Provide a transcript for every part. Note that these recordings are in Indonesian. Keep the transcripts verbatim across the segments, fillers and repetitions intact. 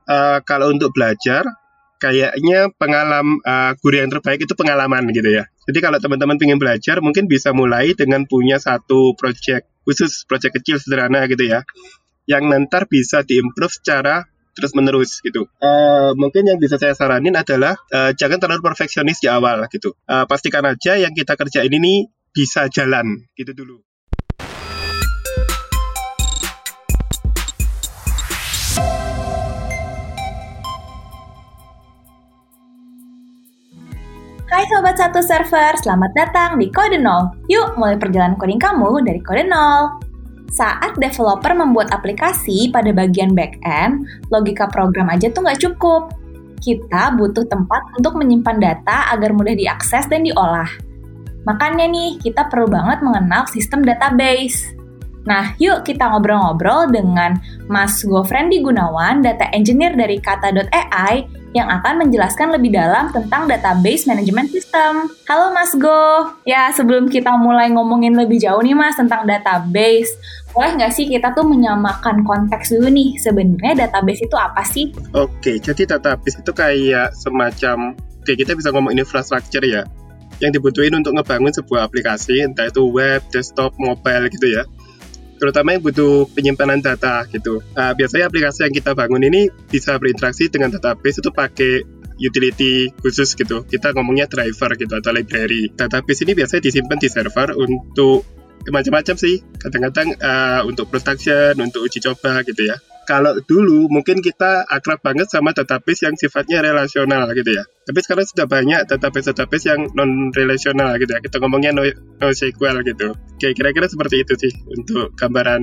uh, kalau untuk belajar, kayaknya pengalaman uh, guru yang terbaik itu pengalaman gitu ya. Jadi kalau teman-teman ingin belajar, mungkin bisa mulai dengan punya satu project khusus, project kecil sederhana gitu ya, yang nanti bisa diimprove secara terus-menerus gitu. Uh, mungkin yang bisa saya saranin adalah uh, jangan terlalu perfeksionis di awal gitu. Uh, pastikan aja yang kita kerjain ini bisa jalan gitu dulu. Hai Sobat Satu Server, selamat datang di Kode Nol. Yuk mulai perjalanan coding kamu dari Kode Nol. Saat developer membuat aplikasi pada bagian back-end, logika program aja tuh nggak cukup. Kita butuh tempat untuk menyimpan data agar mudah diakses dan diolah. Makanya nih, kita perlu banget mengenal sistem database. Nah, yuk kita ngobrol-ngobrol dengan Mas Gofrendi Gunawan, Data Engineer dari Kata dot A I, yang akan menjelaskan lebih dalam tentang database management system. Halo Mas Go. Ya, sebelum kita mulai ngomongin lebih jauh nih Mas tentang database, boleh nggak sih kita tuh menyamakan konteks dulu nih, sebenarnya database itu apa sih? Oke, jadi database itu kayak semacam, oke kita bisa ngomong infrastruktur ya, yang dibutuhin untuk ngebangun sebuah aplikasi, entah itu web, desktop, mobile gitu ya. Terutama yang butuh penyimpanan data gitu. Nah, biasanya aplikasi yang kita bangun ini bisa berinteraksi dengan database itu pakai utility khusus gitu. Kita ngomongnya driver gitu atau library. Database ini biasanya disimpan di server untuk macam-macam sih. Kadang-kadang uh, untuk production, untuk uji coba gitu ya. Kalau dulu mungkin kita akrab banget sama database yang sifatnya relasional gitu ya. Tapi sekarang sudah banyak database-database yang non-relasional gitu ya. Kita ngomongnya no, NoSQL gitu. Oke, kira-kira seperti itu sih untuk gambaran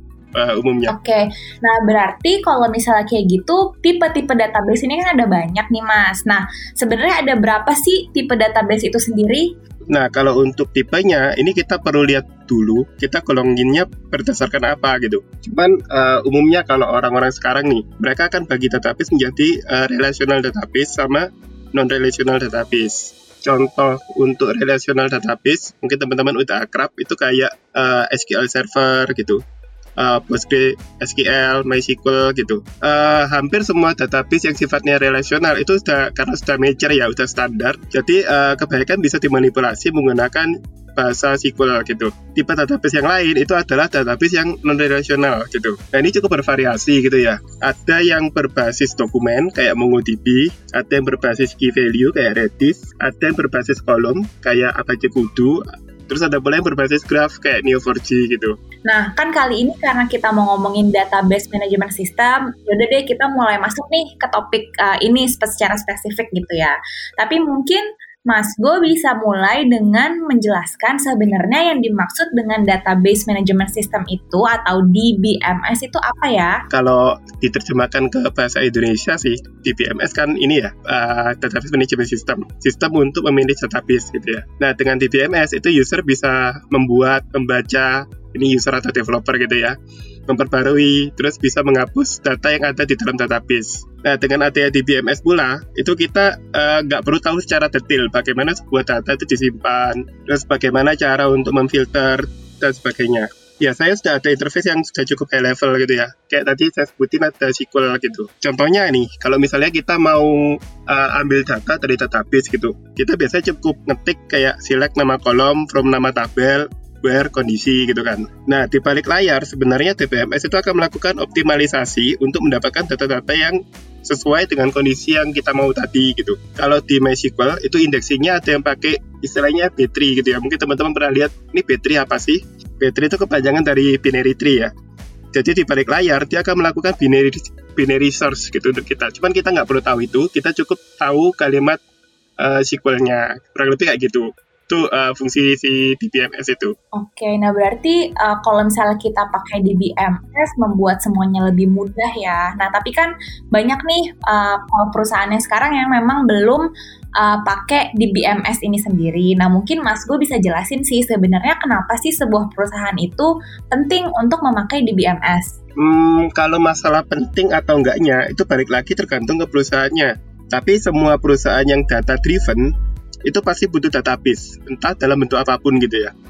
uh, umumnya. Oke, nah berarti kalau misalnya kayak gitu, tipe-tipe database ini kan ada banyak nih Mas. Nah, sebenarnya ada berapa sih tipe database itu sendiri? Nah, kalau untuk tipenya, ini kita perlu lihat dulu, kita golonginnya berdasarkan apa gitu. Cuman uh, umumnya kalau orang-orang sekarang nih, mereka akan bagi database menjadi uh, relational database sama non-relational database. Contoh untuk relational database, mungkin teman-teman udah akrab, itu kayak uh, S Q L Server gitu. Uh, PostgreSQL, MySQL gitu. Uh, hampir semua database yang sifatnya relasional itu sudah karena sudah mature ya, sudah standar. Jadi uh, kebanyakan bisa dimanipulasi menggunakan bahasa S Q L gitu. Tipe database yang lain itu adalah database yang non-relasional gitu. Nah ini cukup bervariasi gitu ya. Ada yang berbasis dokumen kayak MongoDB, ada yang berbasis key value kayak Redis, ada yang berbasis kolom kayak Apache Kudu. Terus ada pula yang berbasis graph kayak Neo four j gitu. Nah, kan kali ini karena kita mau ngomongin database management system, yaudah deh kita mulai masuk nih ke topik uh, ini secara spesifik gitu ya. Tapi mungkin Mas Go bisa mulai dengan menjelaskan sebenarnya yang dimaksud dengan database management system itu atau D B M S itu apa ya? Kalau diterjemahkan ke bahasa Indonesia sih, D B M S kan ini ya, uh, database management system, sistem untuk memanage database gitu ya. Nah dengan D B M S itu user bisa membuat, membaca, ini user atau developer gitu ya, memperbarui, terus bisa menghapus data yang ada di dalam database. Nah, dengan adanya D B M S pula, itu kita nggak uh, perlu tahu secara detail bagaimana sebuah data itu disimpan, terus bagaimana cara untuk memfilter, dan sebagainya. Ya, saya sudah ada interface yang sudah cukup high level gitu ya. Kayak tadi saya sebutin ada S Q L gitu. Contohnya nih, kalau misalnya kita mau uh, ambil data dari database gitu, kita biasanya cukup ngetik kayak select nama kolom from nama tabel, where kondisi gitu kan. Nah, di balik layar sebenarnya D B M S itu akan melakukan optimalisasi untuk mendapatkan data-data yang sesuai dengan kondisi yang kita mau tadi gitu. Kalau di MySQL itu indeksingnya ada yang pakai istilahnya B tree gitu ya. Mungkin teman-teman pernah lihat ini B tree apa sih? B tree itu kepanjangan dari binary tree ya. Jadi di balik layar dia akan melakukan binary binary search gitu untuk kita. Cuman kita nggak perlu tahu itu, kita cukup tahu kalimat uh, S Q L-nya. Kurang lebih kayak gitu. Itu uh, fungsi si D B M S itu. Oke, nah berarti uh, kalau misalnya kita pakai D B M S membuat semuanya lebih mudah ya. Nah tapi kan banyak nih uh, perusahaannya sekarang yang memang belum uh, pakai D B M S ini sendiri. Nah mungkin Mas Go bisa jelasin sih sebenarnya kenapa sih sebuah perusahaan itu penting untuk memakai D B M S? Hmm, kalau masalah penting atau enggaknya itu balik lagi tergantung ke perusahaannya. Tapi semua perusahaan yang data driven itu pasti butuh database, entah dalam bentuk apapun gitu ya.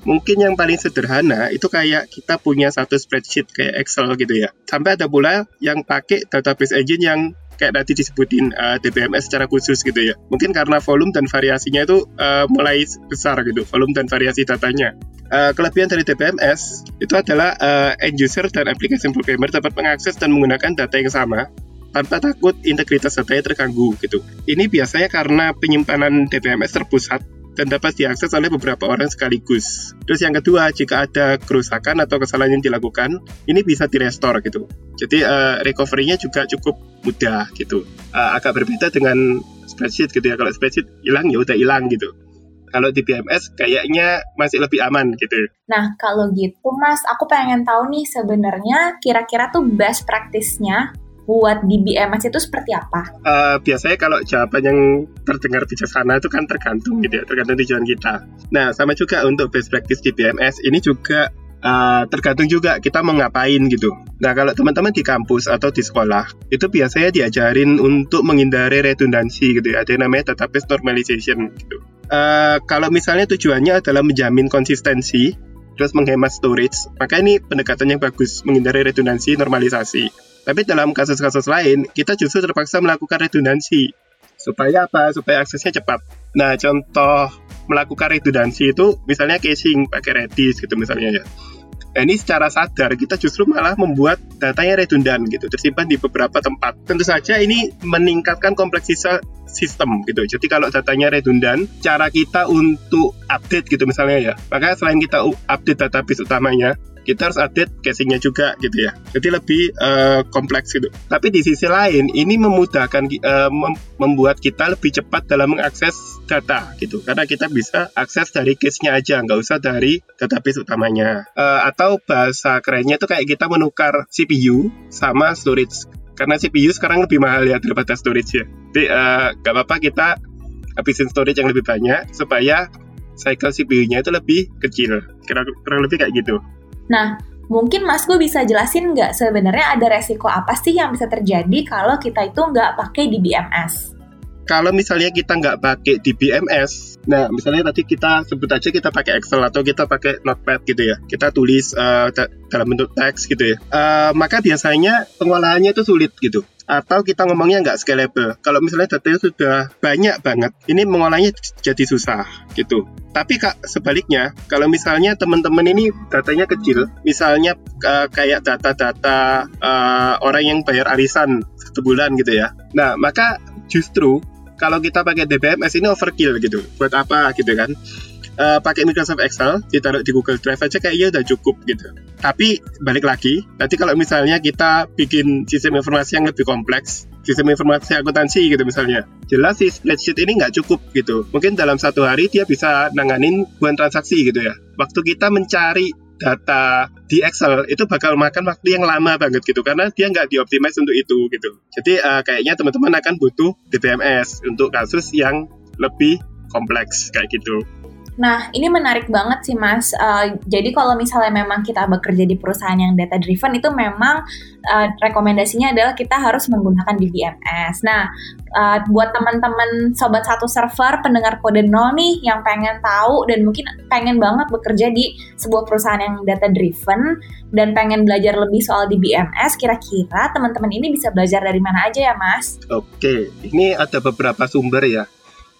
Mungkin yang paling sederhana itu kayak kita punya satu spreadsheet kayak Excel gitu ya. Sampai ada pula yang pakai database engine yang kayak tadi disebutin uh, D B M S secara khusus gitu ya. Mungkin karena volume dan variasinya itu uh, mulai besar gitu, volume dan variasi datanya. Uh, kelebihan dari D B M S itu adalah uh, end user dan application programmer dapat mengakses dan menggunakan data yang sama tanpa takut integritas datanya terganggu gitu. Ini biasanya karena penyimpanan D B M S terpusat dan dapat diakses oleh beberapa orang sekaligus. Terus yang kedua, jika ada kerusakan atau kesalahan yang dilakukan, ini bisa direstore gitu. Jadi uh, recovery-nya juga cukup mudah gitu. Uh, agak berbeda dengan spreadsheet gitu ya. Kalau spreadsheet hilang ya udah hilang gitu. Kalau di D B M S kayaknya masih lebih aman gitu. Nah, kalau gitu Mas, aku pengen tahu nih sebenarnya kira-kira tuh best practice-nya buat D B M S itu seperti apa? Uh, biasanya kalau jawaban yang terdengar bijaksana itu kan tergantung gitu ya, tergantung tujuan kita. Nah, sama juga untuk best practice D B M S ini juga uh, tergantung juga kita mau ngapain gitu. Nah, kalau teman-teman di kampus atau di sekolah, itu biasanya diajarin untuk menghindari redundansi gitu ya, ada yang namanya database normalization gitu. Uh, kalau misalnya tujuannya adalah menjamin konsistensi, terus menghemat storage, maka ini pendekatan yang bagus, menghindari redundansi, normalisasi. Tapi dalam kasus-kasus lain, kita justru terpaksa melakukan redundansi. Supaya apa? Supaya aksesnya cepat. Nah, contoh melakukan redundansi itu misalnya caching pakai Redis gitu misalnya ya. Nah, ini secara sadar kita justru malah membuat datanya redundan gitu, tersimpan di beberapa tempat. Tentu saja ini meningkatkan kompleksitas sistem gitu. Jadi kalau datanya redundan, cara kita untuk update gitu misalnya ya. Maka selain kita update database utamanya, kita harus update caching-nya juga gitu ya. Jadi lebih uh, kompleks gitu. Tapi di sisi lain, ini memudahkan uh, mem- membuat kita lebih cepat dalam mengakses data gitu. Karena kita bisa akses dari cache-nya aja, nggak usah dari database utamanya. Uh, atau bahasa kerennya itu kayak kita menukar C P U sama storage. Karena C P U sekarang lebih mahal ya daripada storage ya. Jadi uh, nggak apa-apa kita habisin storage yang lebih banyak supaya cycle C P U-nya itu lebih kecil. Kurang lebih kayak gitu. Nah, mungkin Mas Gu bisa jelasin nggak sebenarnya ada resiko apa sih yang bisa terjadi kalau kita itu nggak pakai D B M S? Kalau misalnya kita nggak pakai D B M S, nah misalnya tadi kita sebut aja kita pakai Excel atau kita pakai Notepad gitu ya, kita tulis uh, da- dalam bentuk teks gitu ya, uh, maka biasanya pengolahannya itu sulit gitu. Atau kita ngomongnya nggak scalable. Kalau misalnya datanya sudah banyak banget, ini mengolahnya jadi susah gitu. Tapi kak, sebaliknya, kalau misalnya teman-teman ini datanya kecil, misalnya uh, kayak data-data uh, orang yang bayar arisan satu bulan gitu ya. Nah, maka justru kalau kita pakai D B M S ini overkill gitu. Buat apa gitu kan? Uh, pakai Microsoft Excel, ditaruh di Google Drive aja kayaknya udah cukup gitu. Tapi balik lagi, nanti kalau misalnya kita bikin sistem informasi yang lebih kompleks, sistem informasi akuntansi gitu misalnya, jelas si spreadsheet ini nggak cukup gitu. Mungkin dalam satu hari dia bisa nanganin ribuan transaksi gitu ya. Waktu kita mencari data di Excel itu bakal makan waktu yang lama banget gitu, karena dia nggak dioptimize untuk itu gitu. Jadi uh, kayaknya teman-teman akan butuh D B M S untuk kasus yang lebih kompleks kayak gitu. Nah, ini menarik banget sih Mas. Uh, jadi kalau misalnya memang kita bekerja di perusahaan yang data driven, itu memang uh, rekomendasinya adalah kita harus menggunakan D B M S. Nah, uh, buat teman-teman Sobat Satu Server, pendengar Kode Nol nih, yang pengen tahu dan mungkin pengen banget bekerja di sebuah perusahaan yang data driven dan pengen belajar lebih soal D B M S, kira-kira teman-teman ini bisa belajar dari mana aja ya Mas? Oke, ini ada beberapa sumber ya.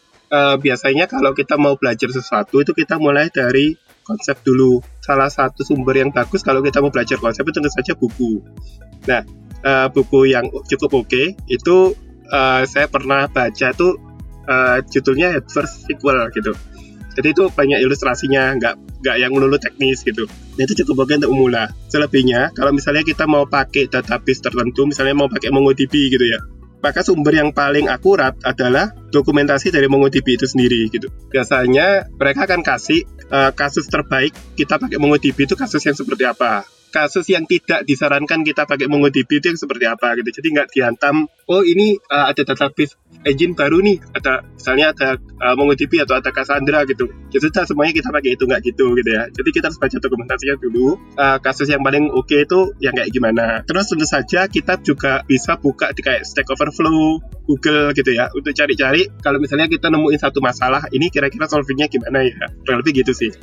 Uh, biasanya kalau kita mau belajar sesuatu itu kita mulai dari konsep dulu. Salah satu sumber yang bagus kalau kita mau belajar konsep itu tentu saja buku. Nah, uh, buku yang cukup oke okay, itu uh, saya pernah baca tuh uh, judulnya Adverse Sequel gitu. Jadi itu banyak ilustrasinya, nggak nggak yang melulu teknis gitu. Nah, itu cukup oke okay untuk memula. Selebihnya kalau misalnya kita mau pakai database tertentu, misalnya mau pakai MongoDB gitu ya, maka sumber yang paling akurat adalah dokumentasi dari MongoDB itu sendiri gitu. Biasanya mereka akan kasih uh, kasus terbaik kita pakai MongoDB itu kasus yang seperti apa. Kasus yang tidak disarankan kita pakai MongoDB itu yang seperti apa gitu. Jadi nggak dihantam, oh ini uh, ada database engine baru nih, ada misalnya ada uh, MongoDB atau ada Cassandra gitu. Ya sudah semuanya kita pakai itu, nggak gitu gitu ya. Jadi kita harus baca dokumentasinya dulu. Uh, kasus yang paling oke okay itu yang kayak gimana. Terus tentu saja kita juga bisa buka di kayak Stack Overflow, Google gitu ya, untuk cari-cari kalau misalnya kita nemuin satu masalah, ini kira-kira solvingnya gimana ya. Kurang lebih gitu sih.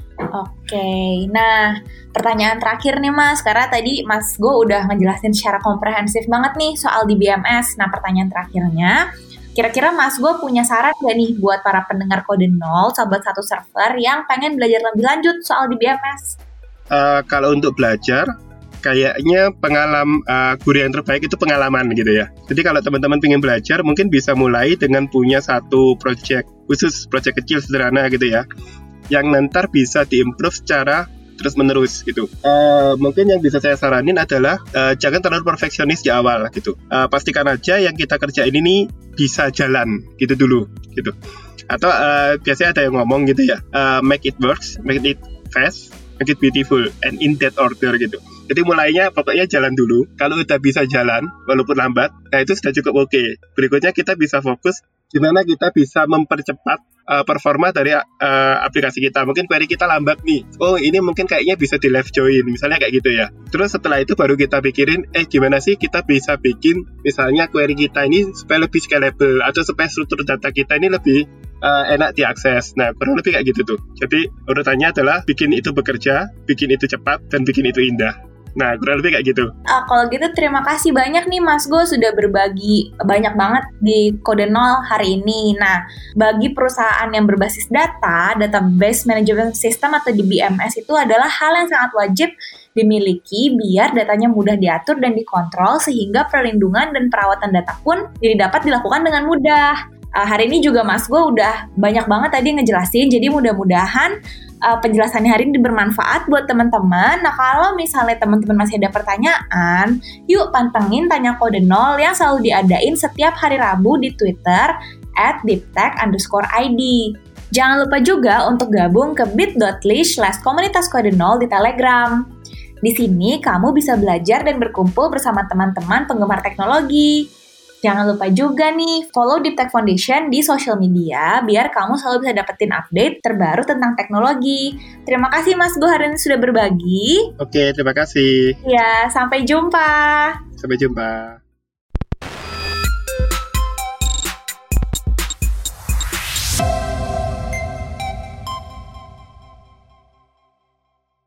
Oke, nah pertanyaan terakhir nih Mas, karena tadi Mas Go udah ngejelasin secara komprehensif banget nih soal D B M S. Nah pertanyaan terakhirnya, kira-kira Mas Go punya saran gak nih buat para pendengar Kode Nol, Sobat Satu Server yang pengen belajar lebih lanjut soal D B M S? Uh, kalau untuk belajar, kayaknya pengalaman uh, guru yang terbaik itu pengalaman gitu ya. Jadi kalau teman-teman pengen belajar, mungkin bisa mulai dengan punya satu project khusus, project kecil sederhana gitu ya, yang nanti bisa diimprove secara terus-menerus gitu. Uh, mungkin yang bisa saya saranin adalah uh, jangan terlalu perfeksionis di awal gitu. Uh, pastikan aja yang kita kerjain ini bisa jalan gitu dulu gitu. Atau uh, biasanya ada yang ngomong gitu ya, uh, make it works, make it fast, make it beautiful, and in that order gitu. Jadi mulainya pokoknya jalan dulu. Kalau udah bisa jalan, walaupun lambat, nah itu sudah cukup oke. Okay. Berikutnya kita bisa fokus gimana kita bisa mempercepat uh, performa dari uh, aplikasi kita. Mungkin query kita lambat nih. Oh ini mungkin kayaknya bisa di left join, misalnya kayak gitu ya. Terus setelah itu baru kita pikirin, eh gimana sih kita bisa bikin misalnya query kita ini supaya lebih scalable, atau supaya struktur data kita ini lebih uh, enak diakses. Nah kurang lebih kayak gitu tuh. Jadi urutannya adalah bikin itu bekerja, bikin itu cepat, dan bikin itu indah. Nah, kurang lebih kayak gitu. Uh, kalau gitu terima kasih banyak nih Mas Go sudah berbagi banyak banget di Kode Nol hari ini. Nah, bagi perusahaan yang berbasis data, Database Management System atau D B M S itu adalah hal yang sangat wajib dimiliki biar datanya mudah diatur dan dikontrol sehingga perlindungan dan perawatan data pun jadi dapat dilakukan dengan mudah. Uh, hari ini juga Mas Go udah banyak banget tadi ngejelasin, jadi mudah-mudahan uh, penjelasannya hari ini bermanfaat buat teman-teman. Nah kalau misalnya teman-teman masih ada pertanyaan, yuk pantengin Tanya Kode Nol yang selalu diadain setiap hari Rabu di Twitter at deeptech underscore id. Jangan lupa juga untuk gabung ke bit.ly slash komunitas Kode Nol di Telegram. Di sini kamu bisa belajar dan berkumpul bersama teman-teman penggemar teknologi. Jangan lupa juga nih, follow Deep Tech Foundation di social media biar kamu selalu bisa dapetin update terbaru tentang teknologi. Terima kasih Mas Go hari ini sudah berbagi. Oke, terima kasih. Ya, sampai jumpa. Sampai jumpa.